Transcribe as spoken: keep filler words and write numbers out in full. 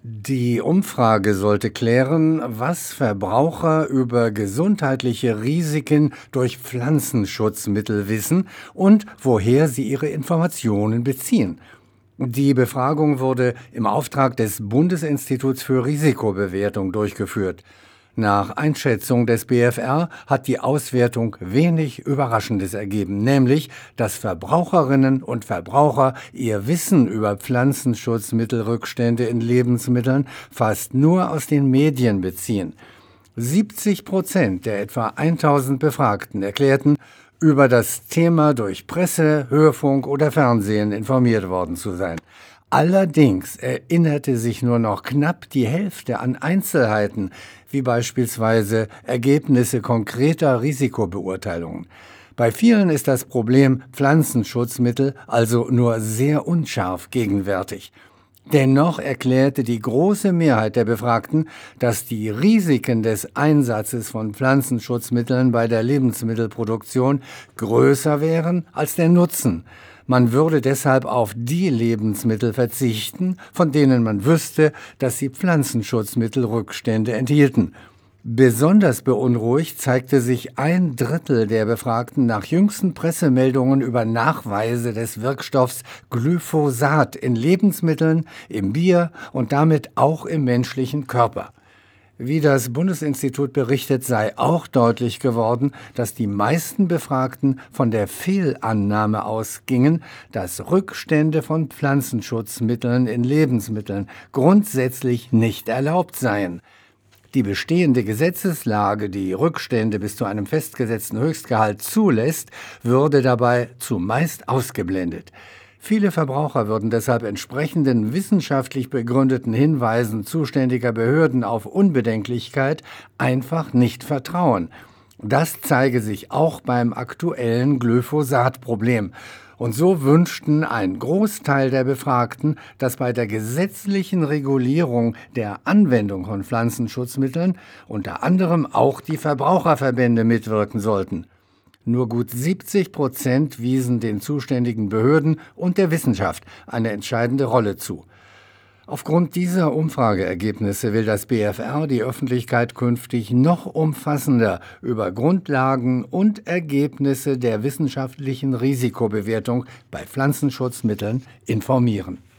Die Umfrage sollte klären, was Verbraucher über gesundheitliche Risiken durch Pflanzenschutzmittel wissen und woher sie ihre Informationen beziehen. Die Befragung wurde im Auftrag des Bundesinstituts für Risikobewertung durchgeführt. Nach Einschätzung des B f R hat die Auswertung wenig Überraschendes ergeben, nämlich, dass Verbraucherinnen und Verbraucher ihr Wissen über Pflanzenschutzmittelrückstände in Lebensmitteln fast nur aus den Medien beziehen. siebzig Prozent der etwa tausend Befragten erklärten, über das Thema durch Presse, Hörfunk oder Fernsehen informiert worden zu sein. Allerdings erinnerte sich nur noch knapp die Hälfte an Einzelheiten, wie beispielsweise Ergebnisse konkreter Risikobeurteilungen. Bei vielen ist das Problem Pflanzenschutzmittel also nur sehr unscharf gegenwärtig. Dennoch erklärte die große Mehrheit der Befragten, dass die Risiken des Einsatzes von Pflanzenschutzmitteln bei der Lebensmittelproduktion größer wären als der Nutzen. Man würde deshalb auf die Lebensmittel verzichten, von denen man wüsste, dass sie Pflanzenschutzmittelrückstände enthielten. Besonders beunruhigt zeigte sich ein Drittel der Befragten nach jüngsten Pressemeldungen über Nachweise des Wirkstoffs Glyphosat in Lebensmitteln, im Bier und damit auch im menschlichen Körper. Wie das Bundesinstitut berichtet, sei auch deutlich geworden, dass die meisten Befragten von der Fehlannahme ausgingen, dass Rückstände von Pflanzenschutzmitteln in Lebensmitteln grundsätzlich nicht erlaubt seien. Die bestehende Gesetzeslage, die Rückstände bis zu einem festgesetzten Höchstgehalt zulässt, würde dabei zumeist ausgeblendet. Viele Verbraucher würden deshalb entsprechenden wissenschaftlich begründeten Hinweisen zuständiger Behörden auf Unbedenklichkeit einfach nicht vertrauen. Das zeige sich auch beim aktuellen Glyphosat-Problem. Und so wünschten ein Großteil der Befragten, dass bei der gesetzlichen Regulierung der Anwendung von Pflanzenschutzmitteln unter anderem auch die Verbraucherverbände mitwirken sollten. Nur gut siebzig Prozent wiesen den zuständigen Behörden und der Wissenschaft eine entscheidende Rolle zu. Aufgrund dieser Umfrageergebnisse will das B f R die Öffentlichkeit künftig noch umfassender über Grundlagen und Ergebnisse der wissenschaftlichen Risikobewertung bei Pflanzenschutzmitteln informieren.